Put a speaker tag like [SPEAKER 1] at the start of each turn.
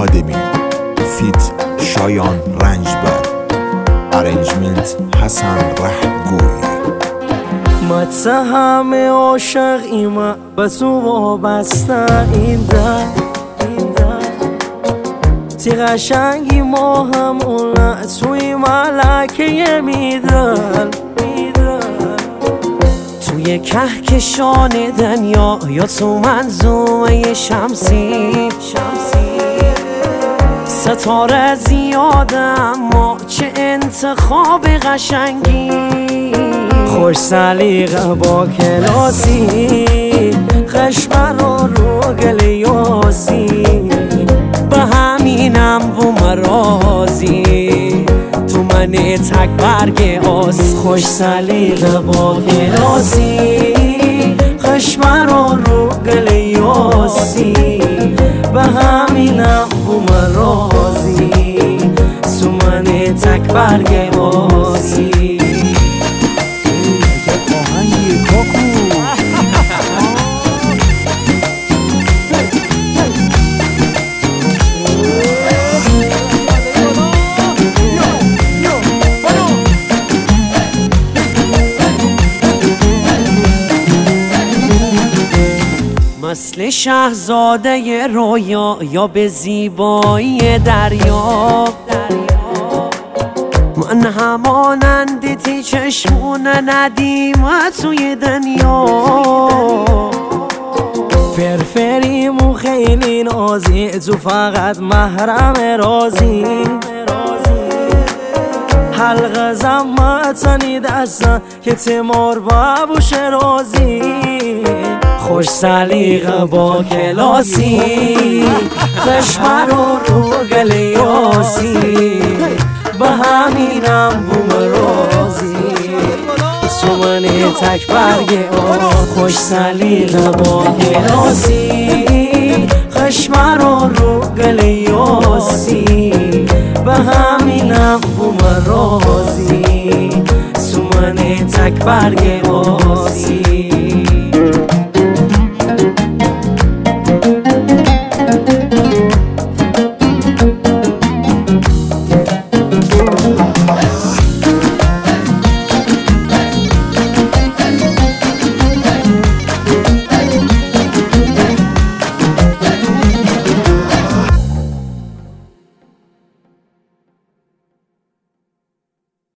[SPEAKER 1] خادمی فیت شایان رنجبر ارنجمنت حسن رهگوی
[SPEAKER 2] همه عاشق ایما بس او وابسته این در تی قشنگی ما همونه توی ملکه میدل توی کهکشان دنیا یا تو منظومه شمسی ستاره زیاده اما چه انتخاب قشنگی خوش سلیقه با کلاسی خشمن رو گلیاسی به همینم و مرازی تو من تک برگ آس خوش سلیقه با کلاسی خشمن رو گلیاسی به همینم و مرازی تو من تک برگ آسی مثل شهزاده رویا یا به زیبایی دریا من همانند تی چشمون ندیم توی دنیا فرفریم و خیلی نازی تو فقط محرم رازی حلقه زمتنی دستن که تیمار بابوش رازی خوش سلیقه با کلاسی خشمن رو گلیاسی به همینم بوم رازی تو من تک برگ خوش سلیقه با کلاسی خشمن رو گلیاسی به همینم بوم رازی تو من تک برگ آسی